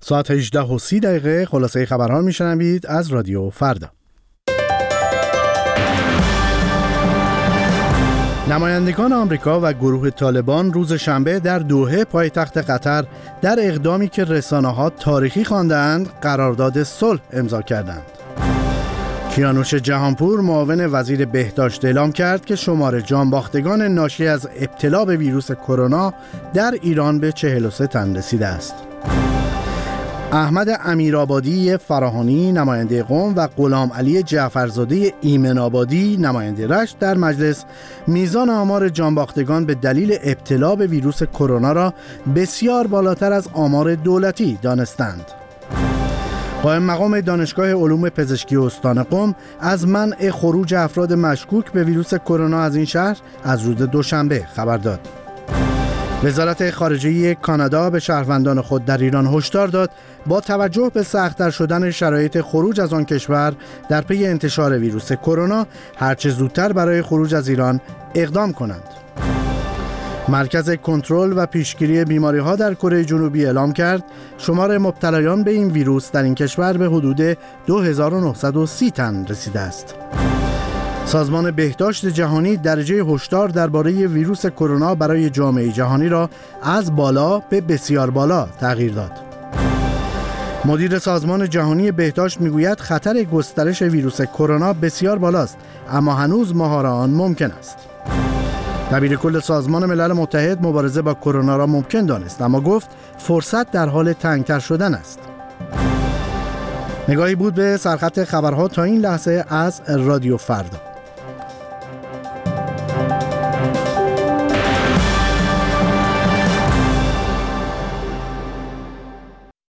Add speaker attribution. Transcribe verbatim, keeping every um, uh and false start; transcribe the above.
Speaker 1: ساعت هجده و سی دقیقه خلاصه خبرها میشنوید از رادیو فردا. نمایندگان آمریکا و گروه طالبان روز شنبه در دوحه پایتخت قطر در اقدامی که رسانه‌ها تاریخی خواندند قرارداد صلح امضا کردند. کیانوش جهانپور معاون وزیر بهداشت اعلام کرد که شمار جانباختگان ناشی از ابتلا به ویروس کرونا در ایران به چهل و سه تن رسیده است. احمد امیرآبادی فراهانی نماینده قم و غلام علی جعفرزاده ایمن‌آبادی نماینده رشت در مجلس میزان آمار جانباختگان به دلیل ابتلا به ویروس کرونا را بسیار بالاتر از آمار دولتی دانستند. قائم مقام دانشگاه علوم پزشکی استان قم از منع خروج افراد مشکوک به ویروس کرونا از این شهر از روز دوشنبه خبر داد. وزارت خارجه کانادا به شهروندان خود در ایران هشدار داد با توجه به سخت‌تر شدن شرایط خروج از آن کشور در پی انتشار ویروس کرونا هرچه زودتر برای خروج از ایران اقدام کنند. مرکز کنترل و پیشگیری بیماری‌ها در کره جنوبی اعلام کرد شمار مبتلایان به این ویروس در این کشور به حدود دو هزار و نهصد و سی تن رسیده است. سازمان بهداشت جهانی درجه هشدار درباره ویروس کرونا برای جامعه جهانی را از بالا به بسیار بالا تغییر داد. مدیر سازمان جهانی بهداشت میگوید خطر گسترش ویروس کرونا بسیار بالاست، اما هنوز مهار آن ممکن است. دبیر کل سازمان ملل متحد مبارزه با کرونا را ممکن دانست، اما گفت فرصت در حال تنگتر شدن است. نگاهی بود به سرخط خبرها تا این لحظه از رادیو فردا.